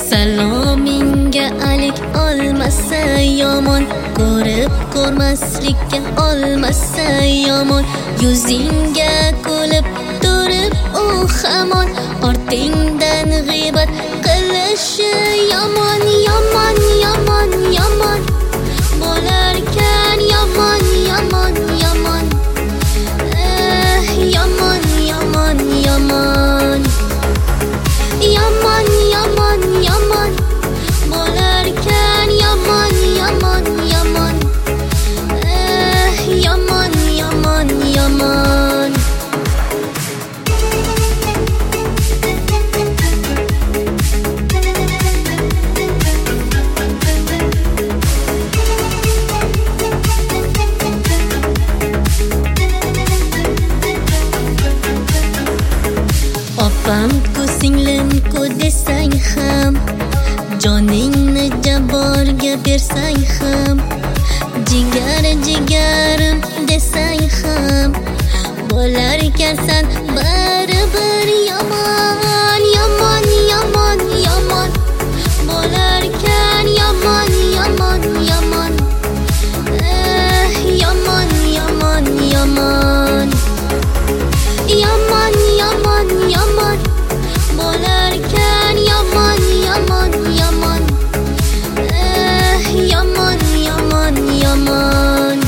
Salomingga alik olmasa yomon, ko'rib ko'rmaslikka olmasa yomon, yuzingga kulib turib u hamon ortingdan g'iybat qilishi yomon, yomon, yomon, yomon bo'larkan, yomon, yomon, yomon, yomon, yomon, yomon, yomon, yomon, yomon bo'larkan, yomon, yomon, yomon, yomon, yomon, yomon. Opam-ku singlim-ku desang ham, joningni jabborga bersang ham, jigarim desang ham, bo'larkansan baribir yomon, yomon, yomon, yomon bo'larkan, yomon, yomon, yomon, yomon, yomon, yomon, yomon, yomon, yomon bo'larkan, yomon, yomon, yomon, yomon, yomon, yomon.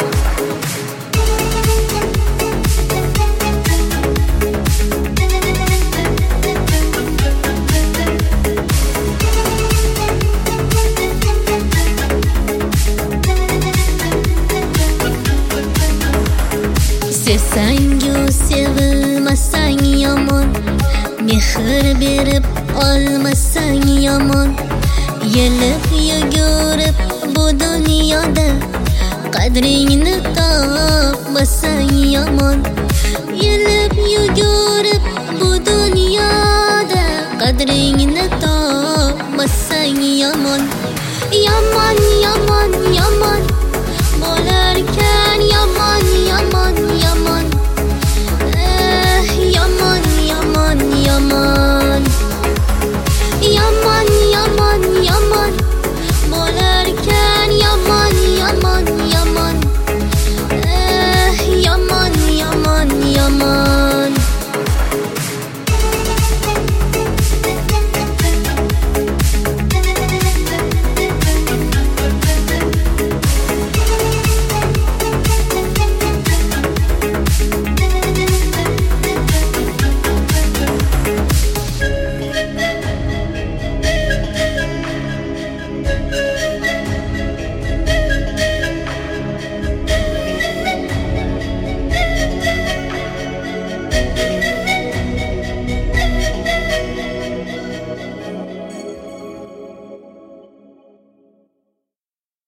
Sevsang-yu sevilmasang yomon, mehr berib olmasang yomon, yelib yugurib bu dunyoda qadringni topmasang yomon, yelib yugurib bu